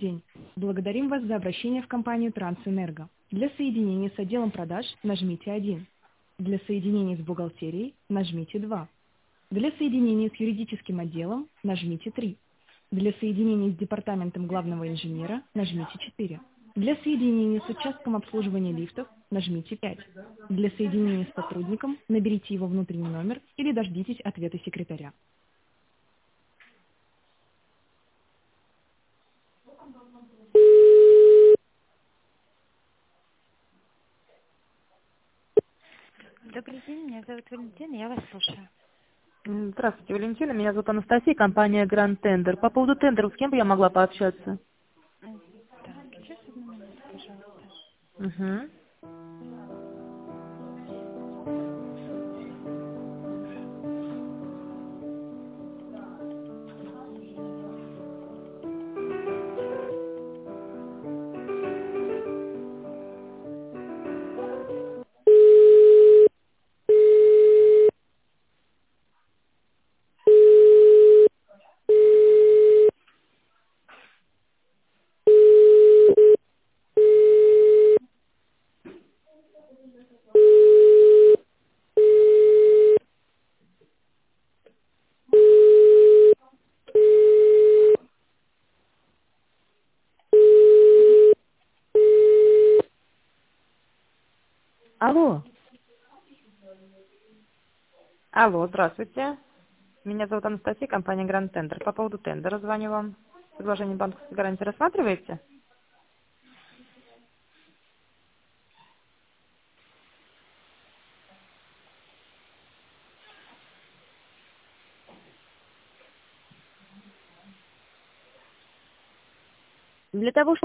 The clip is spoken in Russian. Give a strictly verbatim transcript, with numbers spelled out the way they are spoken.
день. Благодарим вас за обращение в компанию Трансэнерго. Для соединения с отделом продаж нажмите один. Для соединения с бухгалтерией нажмите два. Для соединения с юридическим отделом нажмите три. Для соединения с департаментом главного инженера нажмите четыре. Для соединения с участком обслуживания лифтов нажмите пять. Для соединения с сотрудником наберите его внутренний номер или дождитесь ответа секретаря. Добрый день, меня зовут Валентина, я вас слушаю. М, Здравствуйте, Валентина. Меня зовут Анастасия, компания Grand Tender. По поводу тендеров, с кем бы я могла пообщаться? М, Так, сейчас одну минуту, пожалуйста. Угу. Алло. Алло, здравствуйте. Меня зовут Анастасия, компания Grand Tender. По поводу тендера звоню вам. Предложение банковской гарантии рассматриваете? Для того, чтобы